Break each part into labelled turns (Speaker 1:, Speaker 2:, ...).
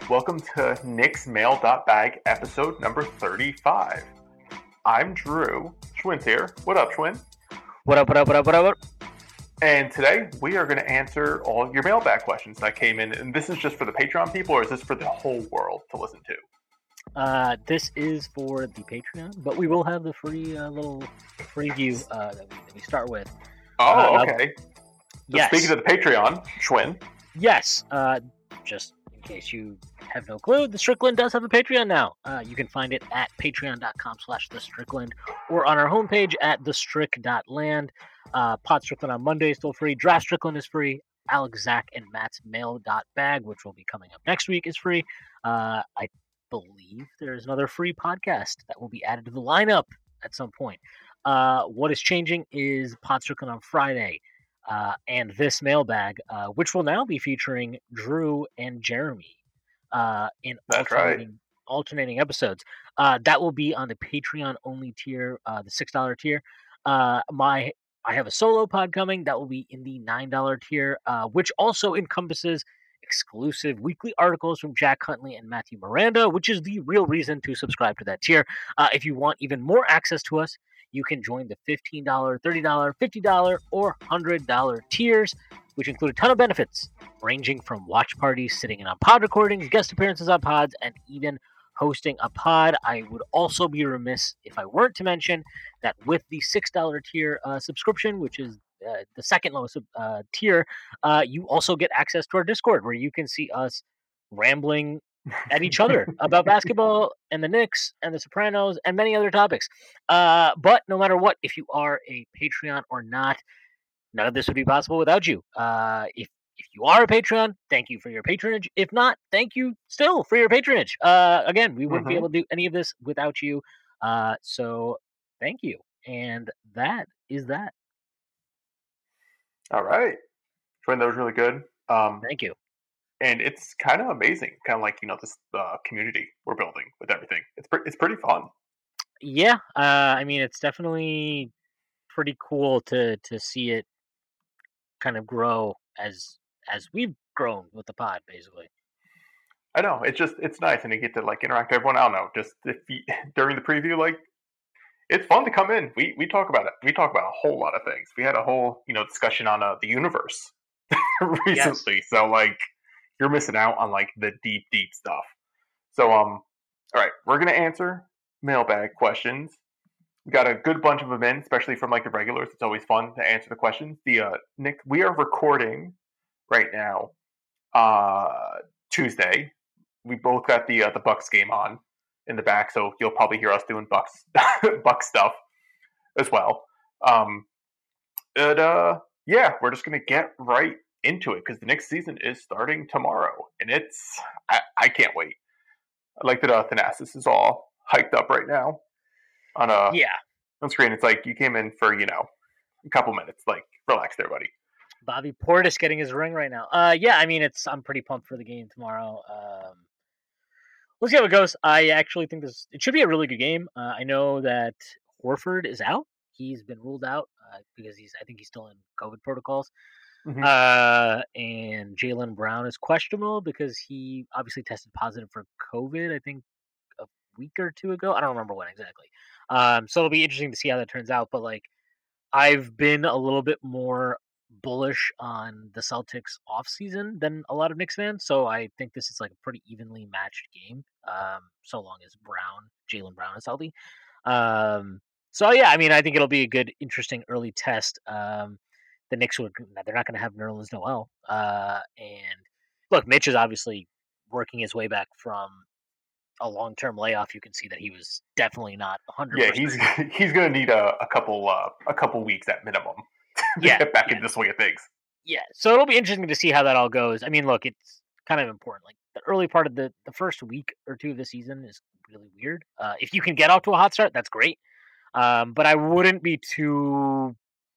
Speaker 1: Welcome to Nick's Mail.bag episode number 35. I'm Drew. Schwinn's here. What up, Schwinn?
Speaker 2: What up?
Speaker 1: And today we are going to answer all your mailbag questions that came in. And this is just for the Patreon people, or is this for the whole world to listen to?
Speaker 2: This is for the Patreon, but we will have the free little preview that we start with.
Speaker 1: Oh, okay. So
Speaker 2: yes.
Speaker 1: Speaking of the Patreon, Schwinn.
Speaker 2: Yes. Just in case you have no clue, The Strickland does have a Patreon now. You can find it at patreon.com/thestrickland or on our homepage at thestrick.land. Pod Strickland on Monday is still free. Draft Strickland is free. Alex, Zach, and Matt's mail.bag, which will be coming up next week, is free. I believe there's another free podcast that will be added to the lineup at some point. What is changing is Pod Strickland on Friday. And this mailbag, which will now be featuring Drew and Jeremy in alternating episodes. That will be on the Patreon only tier, the $6 tier. I have a solo pod coming that will be in the $9 tier, which also encompasses exclusive weekly articles from Jack Huntley and Matthew Miranda, which is the real reason to subscribe to that tier. If you want even more access to us, you can join the $15, $30, $50, or $100 tiers, which include a ton of benefits, ranging from watch parties, sitting in on pod recordings, guest appearances on pods, and even hosting a pod. I would also be remiss if I weren't to mention that with the $6 tier subscription, which is the second lowest tier, you also get access to our Discord, where you can see us rambling at each other about basketball and the Knicks and the Sopranos and many other topics. But no matter what, if you are a Patreon or not, none of this would be possible without you. If you are a Patreon, thank you for your patronage. If not, thank you still for your patronage. Again, we wouldn't be able to do any of this without you. So thank you. And that is that.
Speaker 1: All right. Schwinn, that was really good.
Speaker 2: Thank you.
Speaker 1: And it's kind of amazing, kind of like, this community we're building with everything. It's pretty fun.
Speaker 2: Yeah, I mean, it's definitely pretty cool to see it kind of grow as we've grown with the pod, basically.
Speaker 1: I know, it's nice, and you get to interact with everyone. I don't know, just during the preview, it's fun to come in. We talk about it. We talk about a whole lot of things. We had a whole discussion on the universe recently, yes. So you're missing out on the deep stuff. So all right, we're gonna answer mailbag questions. We got a good bunch of them in, especially from the regulars. It's always fun to answer the questions. Nick, we are recording right now, Tuesday. We both got the Bucks game on in the back, so you'll probably hear us doing Bucks stuff as well. Yeah, we're just gonna get right into it because the Knicks season is starting tomorrow, and I can't wait. I like that Thanasis is all hyped up right now on screen. It's you came in for a couple minutes. Relax there, buddy.
Speaker 2: Bobby Portis getting his ring right now. Yeah, I mean I'm pretty pumped for the game tomorrow. We'll see how it goes. I actually think it should be a really good game. I know that Horford is out. He's been ruled out because I think he's still in COVID protocols. Mm-hmm. And Jaylen Brown is questionable because he obviously tested positive for COVID, I think a week or two ago. I don't remember when exactly. So it'll be interesting to see how that turns out. But I've been a little bit more bullish on the Celtics offseason than a lot of Knicks fans. So I think this is a pretty evenly matched game. So long as Jaylen Brown is healthy. So yeah, I mean, I think it'll be a good, interesting early test. The Knicks they're not going to have Nerlens Noel. And look, Mitch is obviously working his way back from a long-term layoff. You can see that he was definitely not 100%.
Speaker 1: Yeah, he's going to need a couple weeks at minimum to get back into the swing of things.
Speaker 2: Yeah, so it'll be interesting to see how that all goes. I mean, look, it's kind of important. The early part of the first week or two of the season is really weird. If you can get off to a hot start, that's great. But I wouldn't be too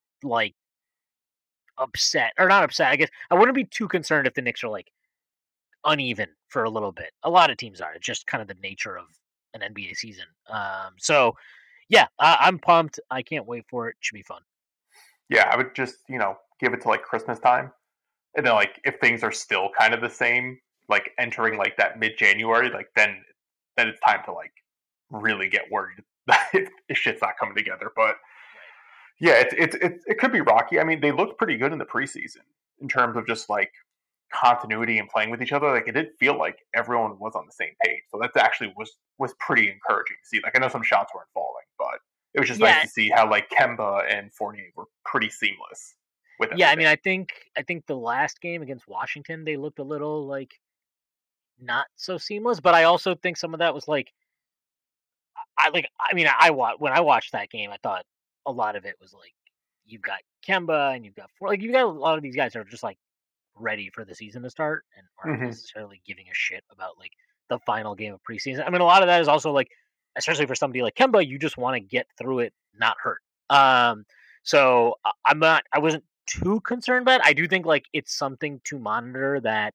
Speaker 2: upset, or not upset. I guess I wouldn't be too concerned if the Knicks are uneven for a little bit. A lot of teams are. It's just kind of the nature of an NBA season. So yeah, I'm pumped. I can't wait for it. It should be fun.
Speaker 1: Yeah, I would just give it to Christmas time, and then if things are still kind of the same like entering like that mid-January, like then it's time to like really get worried if shit's not coming together. But
Speaker 2: Right.
Speaker 1: yeah, it could be rocky. I mean, they looked pretty good in the preseason in terms of just like continuity and playing with each other. Like it did feel like everyone was on the same page. So that actually was pretty encouraging to see. Like I know some shots weren't falling, but it was just nice
Speaker 2: Yeah,
Speaker 1: to see how like Kemba and Fournier were pretty seamless with
Speaker 2: yeah. I
Speaker 1: everything.
Speaker 2: mean, I think the last game against Washington, they looked a little like not so seamless, but I also think some of that was like I mean, when I watched that game, I thought a lot of it was like you've got Kemba and you've got a lot of these guys that are just like ready for the season to start and aren't
Speaker 1: Hmm.
Speaker 2: necessarily giving a shit about like the final game of preseason. I mean, a lot of that is also like, especially for somebody like Kemba, you just want to get through it, not hurt. Um, so I wasn't too concerned, but I do think like it's something to monitor that.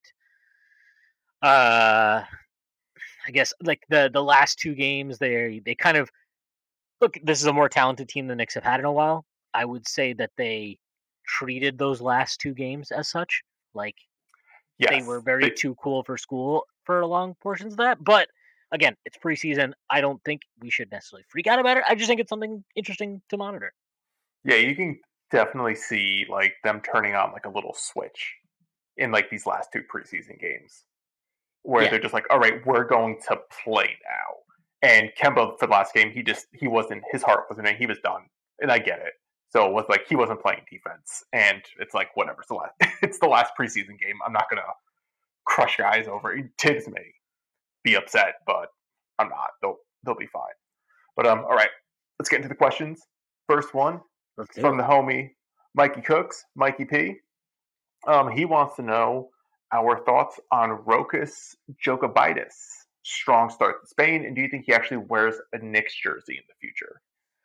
Speaker 2: Uh, I guess like the last two games, they kind of look. This is a more talented team than the Knicks have had in a while. I would say that they treated those last two games as such. Like they
Speaker 1: Yes,
Speaker 2: were very too cool for school for long portions of that. But again, it's preseason. I don't think we should necessarily freak out about it. I just think it's something interesting to monitor.
Speaker 1: yeah, you can definitely see like them turning on like a little switch in like these last two preseason games where
Speaker 2: Yeah,
Speaker 1: they're just like, all right, we're going to play now. And Kemba for the last game, he wasn't, his heart wasn't in, he was done, and I get it. So it was like he wasn't playing defense, and it's like whatever. It's the last, it's the last preseason game. I'm not gonna crush guys over it. Tibbs may be upset, but I'm not. They'll be fine. But all right, let's get into the questions. First one
Speaker 2: let's do
Speaker 1: from
Speaker 2: it.
Speaker 1: the homie Mikey Cooks, Mikey P. He wants to know our thoughts on Rokas Jokovitis. Strong start to Spain, and do you think he actually wears a Knicks jersey in the future?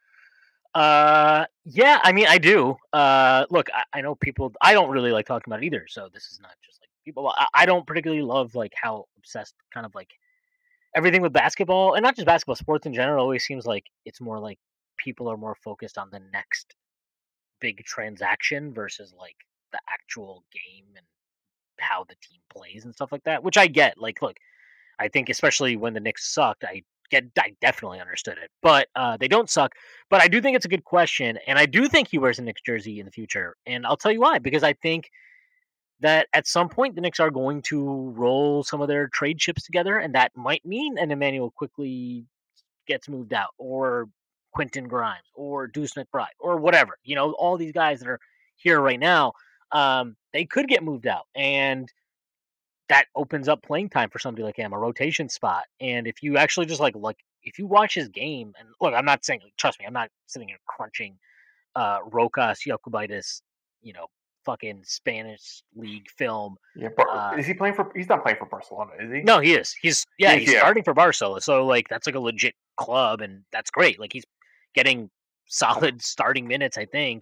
Speaker 2: Yeah, I mean, I do. Look, I know people. I don't really like talking about it either. So this is not just like people. I don't particularly love like how obsessed kind of like everything with basketball and not just basketball, sports in general always seems like it's more like people are more focused on the next big transaction versus like the actual game and how the team plays and stuff like that, which I get. Like, look, I think especially when the Knicks sucked, I definitely understood it, but they don't suck. But I do think it's a good question, and I do think he wears a Knicks jersey in the future, and I'll tell you why. Because I think that at some point the Knicks are going to roll some of their trade chips together, and that might mean an Emmanuel quickly gets moved out, or Quentin Grimes, or Deuce McBride, or whatever. You know, all these guys that are here right now, they could get moved out, and that opens up playing time for somebody like him, a rotation spot. And if you actually just like if you watch his game, and look, I'm not saying, trust me, I'm not sitting here crunching Rokas Jokovitis, you know, fucking Spanish league film.
Speaker 1: Yeah,
Speaker 2: Uh,
Speaker 1: is he playing for? He's not playing for Barcelona, is he?
Speaker 2: no, he is. He's
Speaker 1: Yeah.
Speaker 2: starting for Barcelona, so like that's like a legit club, and that's great. Like he's getting solid starting minutes, I think,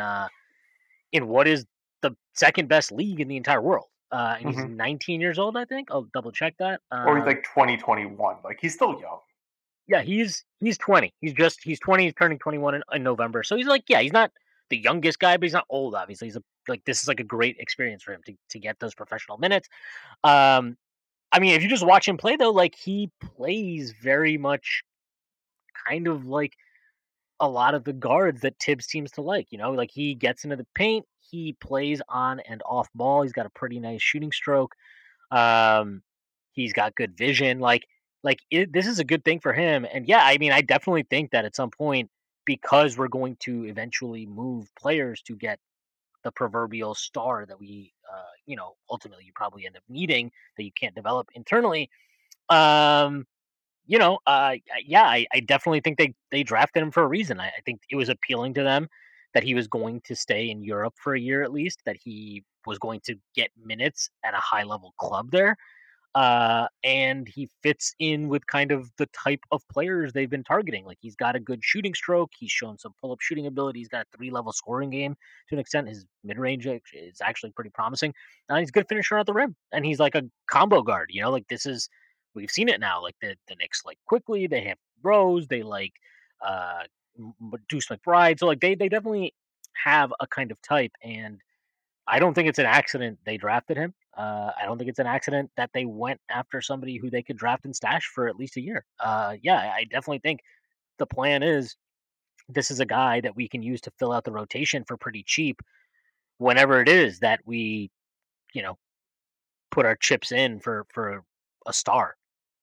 Speaker 2: in what is the second best league in the entire world. And he's
Speaker 1: Hmm.
Speaker 2: 19 years old, I think. I'll double check that.
Speaker 1: Or he's like 2021. Like he's still young.
Speaker 2: Yeah, he's 20. He's 20. He's turning 21 in November. So he's like, yeah, he's not the youngest guy, but he's not old. Obviously, like this is like a great experience for him to get those professional minutes. Um, I mean, if you just watch him play though, like he plays very much kind of like a lot of the guards that Tibbs seems to like. You know, like he gets into the paint, he plays on and off ball. He's got a pretty nice shooting stroke. Um, he's got good vision. This is a good thing for him. And yeah, I mean, I definitely think that at some point, because we're going to eventually move players to get the proverbial star that ultimately you probably end up needing that you can't develop internally. Um, yeah, I definitely think they drafted him for a reason. I think it was appealing to them that he was going to stay in Europe for a year at least, that he was going to get minutes at a high level club there. And he fits in with kind of the type of players they've been targeting. Like he's got a good shooting stroke. He's shown some pull up shooting ability. He's got a 3-level scoring game to an extent. His mid range is actually pretty promising. And he's a good finisher at the rim. And he's like a combo guard. You know, like we've seen it now. Like the Knicks like quickly. They have Rose. They like uh, Deuce McBride. So like they definitely have a kind of type. And I don't think it's an accident they drafted him. I don't think it's an accident that they went after somebody who they could draft and stash for at least a year. Yeah, I definitely think the plan is this is a guy that we can use to fill out the rotation for pretty cheap whenever it is that we, you know, put our chips in for a star.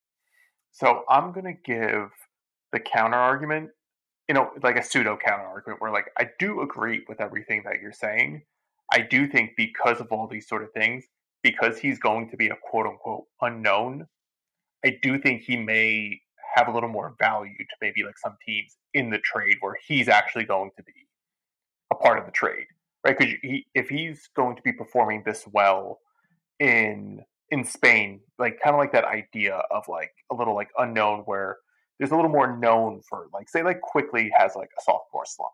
Speaker 1: So I'm gonna give the counter argument, like a pseudo counter argument where like I do agree with everything that you're saying. I do think because of all these sort of things, because he's going to be a quote unquote unknown, I do think he may have a little more value to maybe like some teams in the trade where he's actually going to be a part of the trade, right? Because if he's going to be performing this well in Spain, like kind of like that idea of like a little like unknown where there's a little more known for like say like quickly has like a sophomore slump.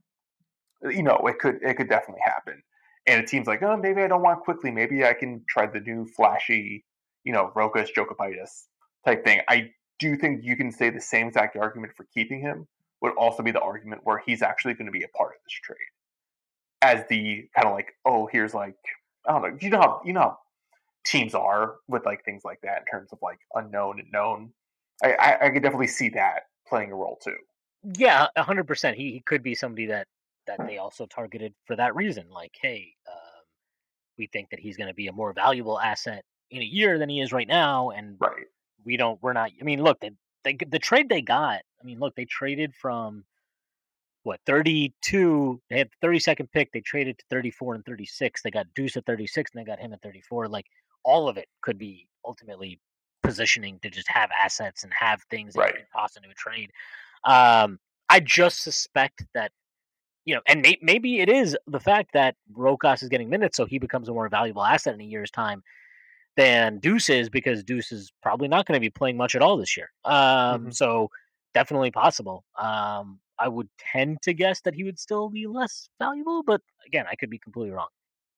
Speaker 1: It could definitely happen. And it seems like, oh, maybe I don't want quickly. Maybe I can try the new flashy, Rokas Jokipitis type thing. I do think you can say the same exact argument for keeping him would also be the argument where he's actually going to be a part of this trade as the kind of like, oh, here's like, I don't know, you know how teams are with like things like that in terms of like unknown and known. I could definitely see that playing a role too.
Speaker 2: Yeah, 100%. He could be somebody that they also targeted for that reason. Like, hey, we think that he's going to be a more valuable asset in a year than he is right now, and
Speaker 1: Right.
Speaker 2: we're not. I mean, look, the trade they got. I mean, look, they traded from what 32. They had the 32nd pick. They traded to 34 and 36. They got Deuce at 36, and they got him at 34. Like all of it could be ultimately positioning to just have assets and have things that you
Speaker 1: Right.
Speaker 2: can toss into a trade. I just suspect that and maybe it is the fact that Rokas is getting minutes, so he becomes a more valuable asset in a year's time than Deuce is, because Deuce is probably not going to be playing much at all this year.
Speaker 1: Hmm.
Speaker 2: So definitely possible. I would tend to guess that he would still be less valuable, but again, I could be completely wrong.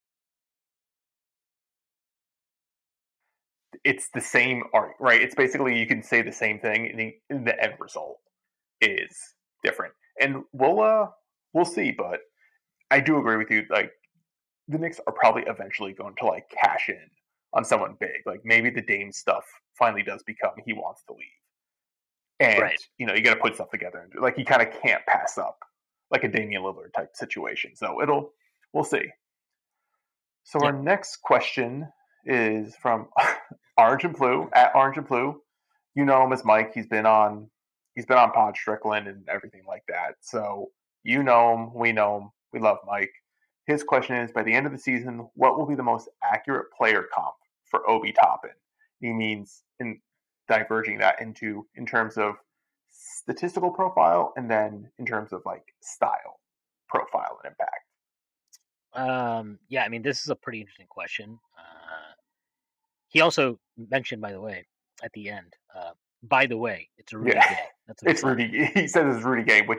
Speaker 1: It's the same art, right? It's basically you can say the same thing, and the end result is different. And we'll see, but I do agree with you. Like the Knicks are probably eventually going to like cash in on someone big. Like maybe the Dame stuff finally does become he wants to leave, and
Speaker 2: Right.
Speaker 1: you got to put stuff together. And like he kind of can't pass up like a Damian Lillard type situation. So we'll see. So
Speaker 2: Yeah.
Speaker 1: our next question is from Orange and Blue at Orange and Blue. You know him as Mike. He's been on Pod Strickland and everything like that. So you know him, we know him, we love Mike. His question is: by the end of the season, what will be the most accurate player comp for Obi Toppin? He means in diverging that into in terms of statistical profile and then in terms of like style profile and impact.
Speaker 2: Yeah. I mean, this is a pretty interesting question. He also mentioned, by the way, at the end. By the way, it's Rudy
Speaker 1: Yeah,
Speaker 2: Gay. That's what he
Speaker 1: it's
Speaker 2: said.
Speaker 1: Rudy. He says it's Rudy Gay,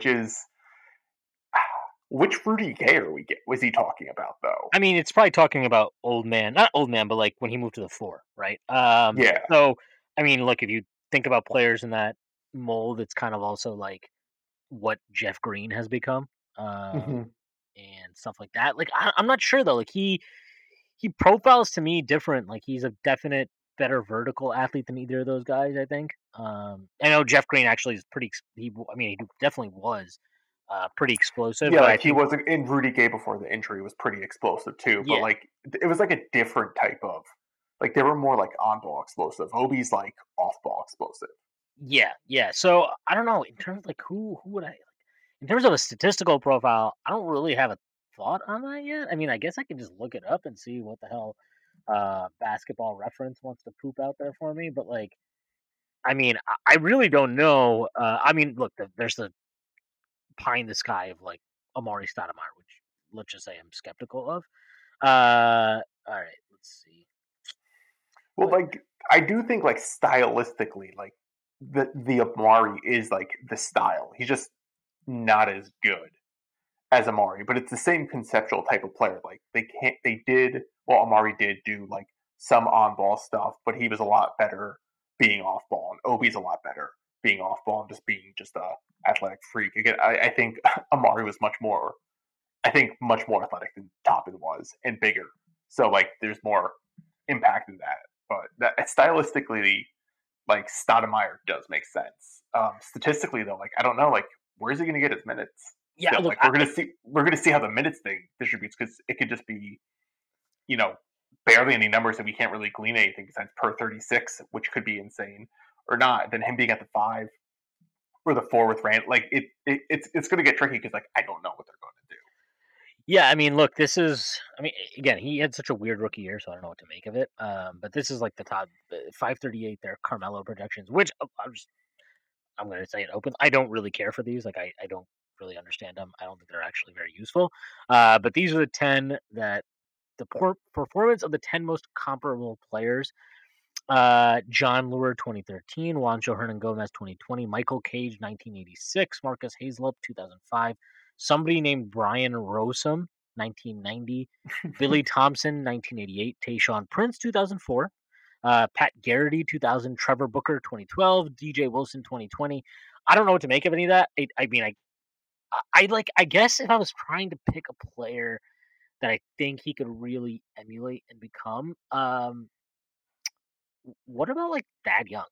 Speaker 1: which Rudy Gay was he talking about though?
Speaker 2: I mean, it's probably talking about old man, not old man, but like when he moved to the four, right?
Speaker 1: Yeah.
Speaker 2: So I mean, look, if you think about players in that mold, it's kind of also like what Jeff Green has become,
Speaker 1: Hmm.
Speaker 2: and stuff like that. Like I'm not sure though. Like he profiles to me different. Like he's a definite better vertical athlete than either of those guys. I think. I know Jeff Green actually is pretty. I mean, he definitely was pretty explosive,
Speaker 1: Yeah,
Speaker 2: but I
Speaker 1: like he
Speaker 2: think
Speaker 1: was in Rudy Gay before the injury was pretty explosive too, but
Speaker 2: yeah.
Speaker 1: like it was like a different type of like they were more like on ball explosive. Obi's like off ball explosive.
Speaker 2: Yeah, yeah. So I don't know in terms of like who would I in terms of a statistical profile. I don't really have a thought on that yet. I mean, I guess I can just look it up and see what the hell Basketball Reference wants to poop out there for me. But like, I mean, I really don't know. I mean, look, there's the pie in the sky of like Amari Stoudemire, which let's just say I'm skeptical of. All right, let's see.
Speaker 1: Well,
Speaker 2: What?
Speaker 1: like I do think like stylistically, like the Amari is like the style. He's just not as good as Amari, but it's the same conceptual type of player. Like Amari did do like some on ball stuff, but he was a lot better being off ball, and Obi's a lot better being off ball and just being just a athletic freak. Again, I think Amari was much more I think much more athletic than Toppin was and bigger. So like there's more impact in that. But that stylistically, like Stoudemire does make sense. Statistically though, like I don't know, like where's he going to get his minutes?
Speaker 2: Yeah,
Speaker 1: Still,
Speaker 2: look,
Speaker 1: like we're gonna see how the minutes thing distributes because it could just be, you know, barely any numbers and we can't really glean anything besides per 36, which could be insane or not. Then him being at the 5 or the 4 with Rand, like it's going to get tricky because like I don't know what they're going to do.
Speaker 2: yeah, I mean, look, this is. I mean, again, he had such a weird rookie year, so I don't know what to make of it. But this is like the top 538. Their Carmelo projections, which I'm going to say it open. I don't really care for these. Like, I don't really understand them. I don't think they're actually very useful. But these are the 10 that the performance of the 10 most comparable players. John Lure 2013, Juancho Hernan Gomez 2020, Michael Cage 1986, Marcus Hazlett 2005, somebody named Brian Rossum 1990, Billy Thompson 1988, Tayshaun Prince 2004, Pat Garrity 2000, Trevor Booker 2012, DJ Wilson 2020. I don't know what to make of any of that. I mean, I guess if I was trying to pick a player that I think he could really emulate and become, what about like Thad Young?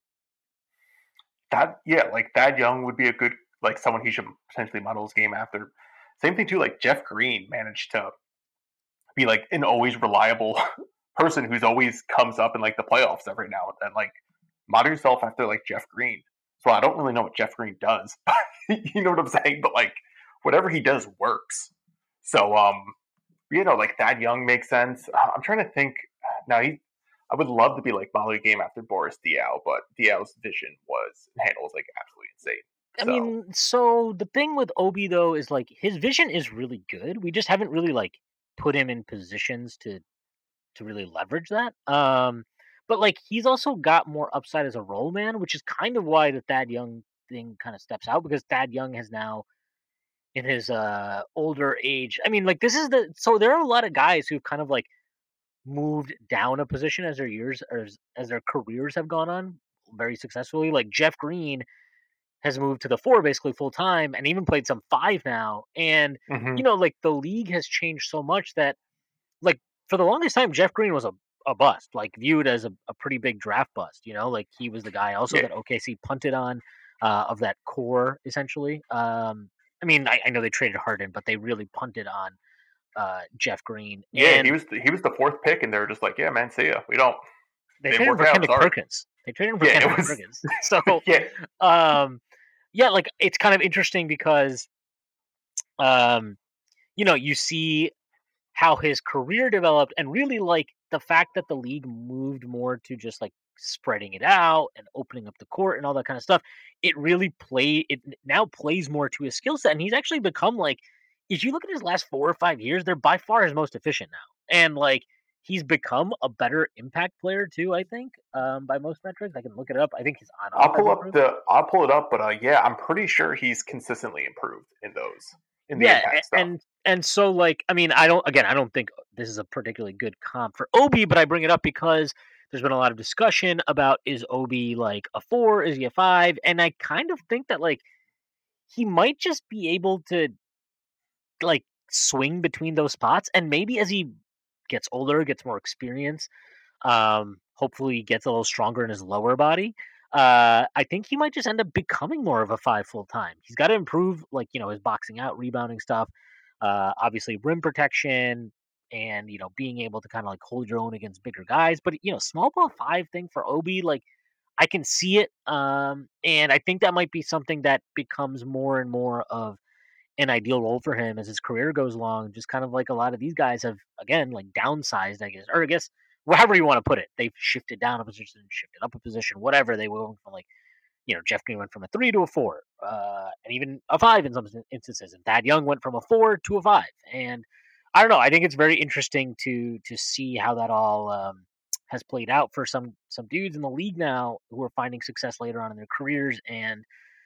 Speaker 1: That yeah, like Thad Young would be a good like someone he should potentially model his game after. Same thing too. Like Jeff Green managed to be like an always reliable person who's always comes up in like the playoffs every now and then. Like model yourself after like Jeff Green. So I don't really know what Jeff Green does. You know what I'm saying? But like whatever he does works. So like Thad Young makes sense. I'm trying to think now. I would love to be like Molly Game after Boris Diaw, but Diaw's vision was handle was like absolutely insane.
Speaker 2: I
Speaker 1: So
Speaker 2: mean, so the thing with Obi though is like his vision is really good. We just haven't really like put him in positions to really leverage that. But like he's also got more upside as a role man, which is kind of why the Thad Young thing kind of steps out because Thad Young has now in his older age. I mean, like this is so there are a lot of guys who've kind of like moved down a position as their years or as their careers have gone on very successfully. Like Jeff Green has moved to the 4 basically full time and even played some 5 now. And
Speaker 1: hmm
Speaker 2: like the league has changed so much that like for the longest time Jeff Green was a bust, like viewed as a pretty big draft bust. Like he was the guy also
Speaker 1: yeah,
Speaker 2: that OKC punted on of that core essentially. I mean, I know they traded Harden, but they really punted on Jeff Green,
Speaker 1: yeah. He
Speaker 2: and
Speaker 1: was he was the 4th pick, and they were just like, yeah, man, see ya. We don't
Speaker 2: they
Speaker 1: didn't
Speaker 2: traded him
Speaker 1: work
Speaker 2: for
Speaker 1: out.
Speaker 2: Kendrick
Speaker 1: Sorry.
Speaker 2: Perkins. They traded him for
Speaker 1: Yeah, it
Speaker 2: Kendrick
Speaker 1: was.
Speaker 2: Perkins. So,
Speaker 1: Yeah,
Speaker 2: um, yeah, like it's kind of interesting because, um, you see how his career developed, and really like the fact that the league moved more to just like spreading it out and opening up the court and all that kind of stuff. It really it now plays more to his skill set, and he's actually become like, if you look at his last 4 or 5 years, they're by far his most efficient now, and like he's become a better impact player too. I think by most metrics, I can look it up. I think his on off has improved.
Speaker 1: I'll pull it up, but yeah, I'm pretty sure he's consistently improved in those in the
Speaker 2: Yeah,
Speaker 1: impact stuff.
Speaker 2: and so like I mean, I don't think this is a particularly good comp for Obi, but I bring it up because there's been a lot of discussion about is Obi like a 4, is he a 5? And I kind of think that like he might just be able to like swing between those spots, and maybe as he gets older, gets more experience, hopefully gets a little stronger in his lower body. I think he might just end up becoming more of a 5 full time. He's got to improve, like his boxing out, rebounding stuff, obviously rim protection, and being able to kind of like hold your own against bigger guys. But small ball 5 thing for Obi, like I can see it, and I think that might be something that becomes more and more of an ideal role for him as his career goes along. Just kind of like a lot of these guys have, again, like downsized, I guess, or I guess however you want to put it. They've shifted down a position, shifted up a position, whatever. They went from like, Jeff Green went from a 3 to a 4, and even a 5 in some instances. And Thad Young went from a 4 to a 5. And I don't know. I think it's very interesting to see how that all has played out for some dudes in the league now who are finding success later on in their careers. And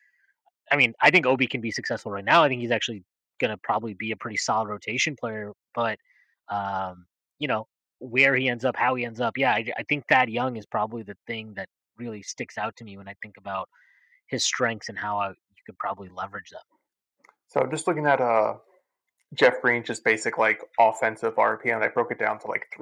Speaker 2: I mean, I think Obi can be successful right now. I think he's actually going to probably be a pretty solid rotation player. But, um, you know, where he ends up, how he ends up, yeah, I think Thad Young is probably the thing that really sticks out to me when I think about his strengths and how you could probably leverage them.
Speaker 1: So just looking at Jeff Green just basic like offensive RPM. I broke it down to like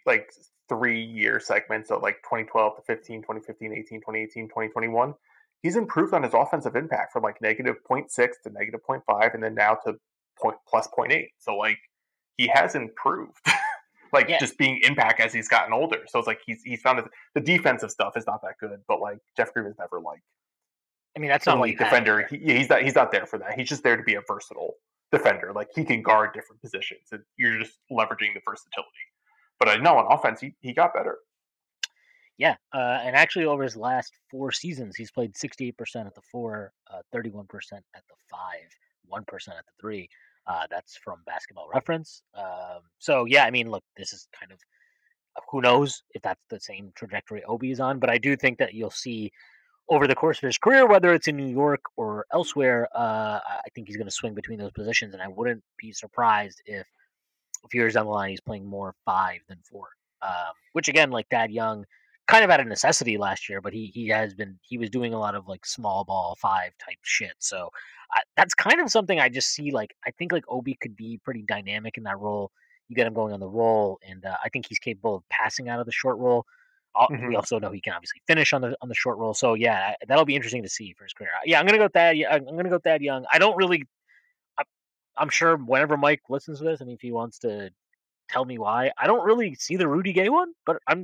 Speaker 1: 3-year segments, so like 2012 to 15, 2015, 18, 2018, 2021. He's improved on his offensive impact from like negative 0.6 to negative 0.5, and then now to plus 0.8. So like he has improved, like just being impact as he's gotten older. So it's like he's found the defensive stuff is not that good, but like Jeff Green is never like.
Speaker 2: I mean, that's not what
Speaker 1: defender. He's not there for that. He's just there to be a versatile defender. Like he can guard different positions, and you're just leveraging the versatility. But I know on offense, he got better.
Speaker 2: Yeah, and actually over his last 4 seasons, he's played 68% at the 4, 31% at the 5, 1% at the 3. That's from Basketball Reference. So yeah, I mean, look, this is kind of who knows if that's the same trajectory Obi is on, but I do think that you'll see over the course of his career, whether it's in New York or elsewhere, I think he's going to swing between those positions, and I wouldn't be surprised if a few years down the line he's playing more 5 than 4. Which again, like Thad Young, kind of out of necessity last year, but he was doing a lot of like small ball 5 type shit. So that's kind of something I just see. Like I think like Obi could be pretty dynamic in that role. You get him going on the roll, and I think he's capable of passing out of the short roll. We also know he can obviously finish on the short roll. So yeah, that'll be interesting to see for his career. Yeah, I'm gonna go Thad. I'm gonna go Thad Young. I don't really. I'm sure whenever Mike listens to this, and if he wants to tell me why, I don't really see the Rudy Gay one. But let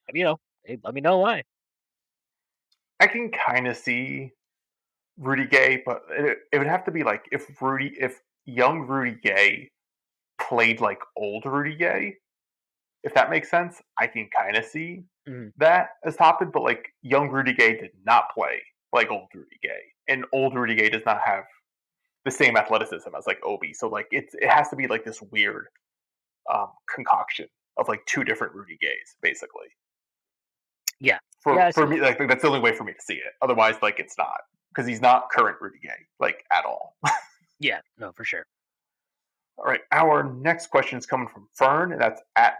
Speaker 2: me know why.
Speaker 1: I can kind of see Rudy Gay, but it would have to be like if young Rudy Gay played like old Rudy Gay, if that makes sense. I can kind of see that as topic, but like young Rudy Gay did not play like old Rudy Gay, and old Rudy Gay does not have the same athleticism as like Obi. So like it has to be like this weird concoction of like 2 different Rudy Gays, basically.
Speaker 2: Yeah.
Speaker 1: For me, like that's the only way for me to see it. Otherwise, like it's not, because he's not current Rudy Gay, like at all.
Speaker 2: Yeah, no, for sure.
Speaker 1: All right, our next question is coming from Fern, and that's at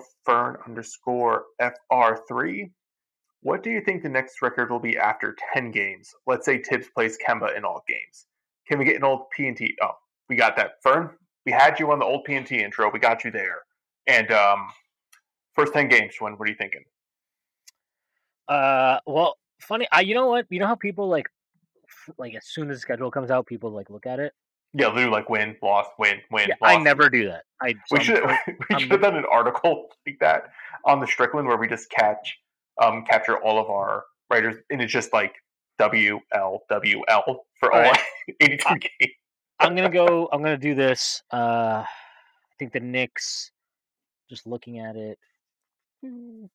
Speaker 1: @therealFern_FR3. What do you think the next record will be after 10 games? Let's say Tibbs plays Kemba in all games. Can we get an old P&T? Oh, we got that. Fern, we had you on the old P&T intro. We got you there. And first 10 games, what are you thinking?
Speaker 2: Well, funny. You know what? You know how people like as soon as the schedule comes out, people like look at it.
Speaker 1: Yeah, literally like win, loss, win,
Speaker 2: yeah,
Speaker 1: loss.
Speaker 2: I never do that.
Speaker 1: We should have done an article like that on the Strickland where we just capture all of our writers, and it's just like WLWL for all 82 games.
Speaker 2: I'm gonna do this. I think the Knicks. Just looking at it, I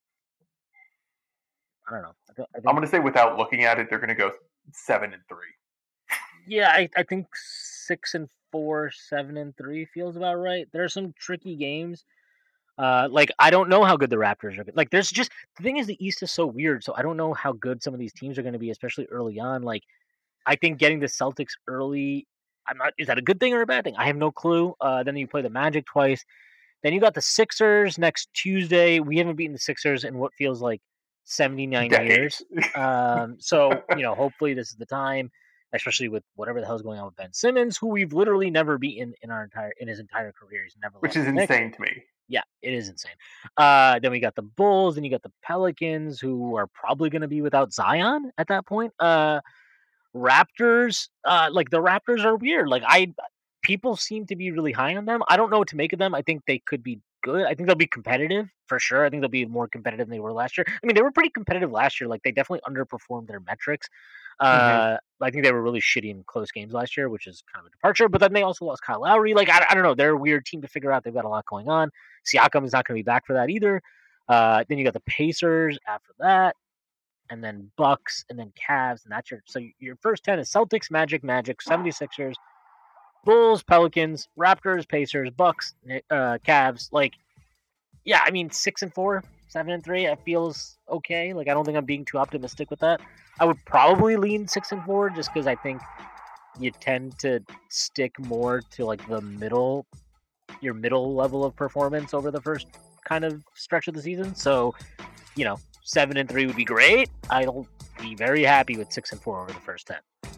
Speaker 2: don't know.
Speaker 1: I'm gonna say without looking at it, they're gonna go 7-3.
Speaker 2: Yeah, I think 6-4, 7-3 feels about right. There are some tricky games. Like I don't know how good the Raptors are. Like there's just the thing is the East is so weird, so I don't know how good some of these teams are going to be, especially early on. Like I think getting the Celtics early, is that a good thing or a bad thing? I have no clue. Then you play the Magic twice. Then you got the Sixers next Tuesday. We haven't beaten the Sixers in what feels like 79 years. So hopefully this is the time, especially with whatever the hell's going on with Ben Simmons, who we've literally never beaten in his entire career. He's never,
Speaker 1: which is insane to me.
Speaker 2: Yeah, it is insane. Then we got the Bulls, and you got the Pelicans, who are probably going to be without Zion at that point. Raptors, like the Raptors are weird. Like people seem to be really high on them. I don't know what to make of them. I think they could be good. I think they'll be competitive for sure. I think they'll be more competitive than they were last year. I mean, they were pretty competitive last year. Like they definitely underperformed their metrics. I think they were really shitty in close games last year, which is kind of a departure. But then they also lost Kyle Lowry. Like I don't know. They're a weird team to figure out. They've got a lot going on. Siakam is not going to be back for that either. Then you got the Pacers after that, and then Bucks, and then Cavs, and that's your first 10 is Celtics, Magic, 76ers, Bulls, Pelicans, Raptors, Pacers, Bucks, Cavs. Like, yeah, I mean 6-4, 7-3. It feels okay. Like I don't think I'm being too optimistic with that. I would probably lean 6-4 just because I think you tend to stick more to like your middle level of performance over the first kind of stretch of the season. So, 7-3 would be great. I'll be very happy with 6-4 over the first 10.